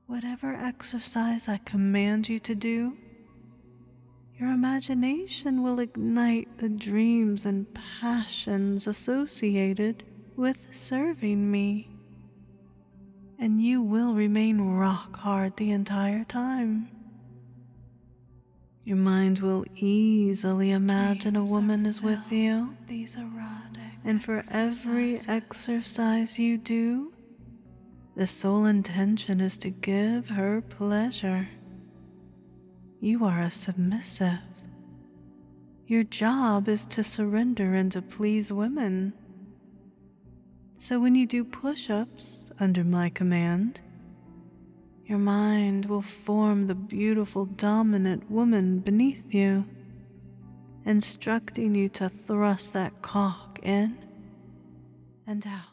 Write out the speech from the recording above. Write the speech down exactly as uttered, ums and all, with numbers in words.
whatever exercise I command you to do, your imagination will ignite the dreams and passions associated with serving me, and you will remain rock hard the entire time. Your mind will easily imagine a woman is with you, and for every exercise you do, the sole intention is to give her pleasure. You are a submissive. Your job is to surrender and to please women. So when you do push-ups under my command, your mind will form the beautiful dominant woman beneath you, instructing you to thrust that cock in and out.